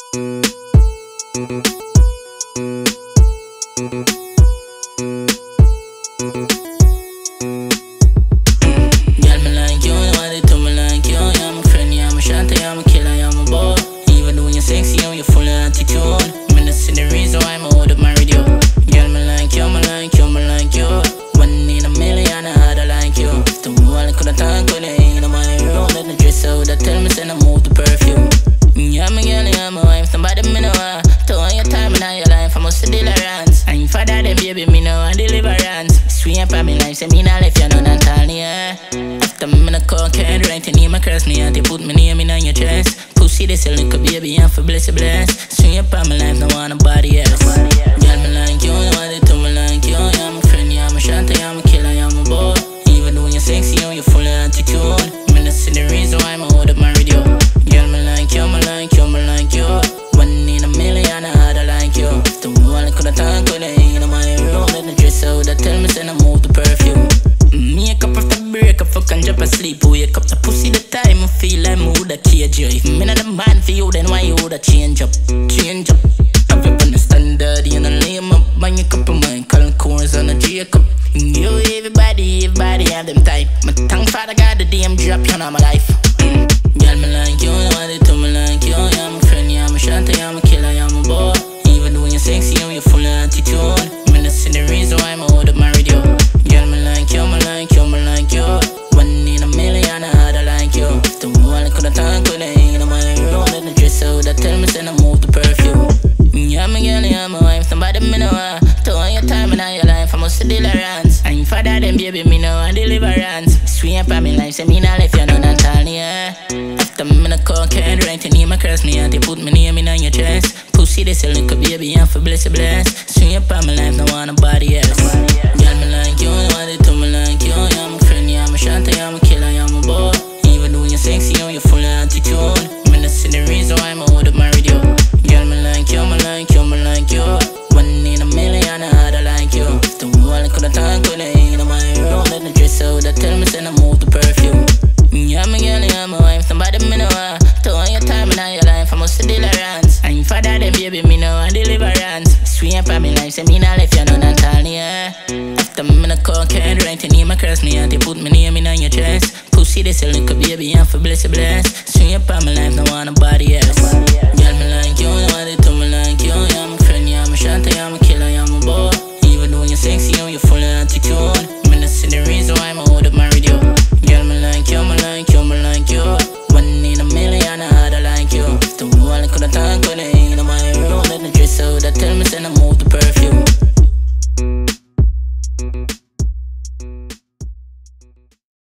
me like you, nobody do me like you. You're my friend, you're my shanty, you're my killer, you're my boy. Even though you're sexy and you're full of attitude, me not see the reason why I'm out of married you. Girl, me like you, me like you, me like you. One in a million, I had like you. If the world could have talked with it, ain't on my room. Let the dress out, that tell me send I move the perfume. Yeah, my girl, you're my wife, somebody me know her. To all your time in all your life, I must deliverance. I'm for that, then baby, me know a deliverance. Sweet up on me life, say me not left you none at all, yeah. After me in a cocaine, right your name across me, and they put my name in on your chest. Pussy, this a little baby, I'm for bless. Sweet up on me life, no one nobody else. Girl, me like you, nobody do me like you. You're my friend, you're my shanty, you're my killer, you're my boy. Even though you're sexy and you're full of attitude, me not see the reason why I'm out of married you. Girl, me like you, me like you, me like you. One in a million, I had like you. If the world could have talked with it, ain't on my room. Let the dress out, that tell me send I move the perfume. Make up after break up, fuck and drop asleep. Wake up the pussy the time I feel like me woulda cage you. If me not the man for you, then why you woulda change up? Change up. Have you on the standard, you know lame up. Buy a couple Michael Kors on a Jacob. You everybody have them type. My tongue father got the damn drop you on my life. Girl, me like you, nobody do me like you. You're my friend, you're my shanty, you're my killer, you're my boy. Even though you're sexy and you're full of attitude, me not see the reason why I'm out of married you. Girl, me like you, me like you, me like you. One in a million, I had like you. If the world could have talked with it, ain't on my room. Let the dress out, that tell me send I move the perfume. Yeah, my girl, you're my wife, somebody me know her. To all your time in all your life, I must deliverance. I'm for that, then baby, me know a deliverance. Sweet up on me life, say me not left you none at all, yeah. After me in a cocaine, right your name across me, and they put my name in on your chest. Pussy, this a little baby, I'm for bless. Sweet up on me life, no one nobody else. Girl, me like you, nobody do me like you. You're my friend, you're my shanty, you're my killer, you're my boy. Even though you're sexy and you're full of attitude, me not see the reason why I'm out of married you. Girl, me like you, me like you, me like you. One in a million, I had like you. If the world could have talked with it, ain't on my room. Let the dress out, that tell me send I move the perfume. Yeah, my girl, you're my wife, somebody me know her. To all your time in all your life, I must deliverance. I'm for that, then baby, me know a deliverance. Sweet up on me life, say me not left you none at all, yeah. After me in a cocaine, right your name across me, and they put my name in on your chest. Pussy, this a little baby, I'm for bless. Sweet up on me life, no one nobody else. Girl, me like you, nobody do me like you. You're my friend, you're my shanty, you're my killer, you're my boy. Even though you're sexy and you're full of attitude, me not see the reason why I'm out of married you. Girl, me like you, me like you, me like you. One in a million, I had like you. If the world could have talked with it, ain't on my room. Let the dress out, that tell me send I move the perfume.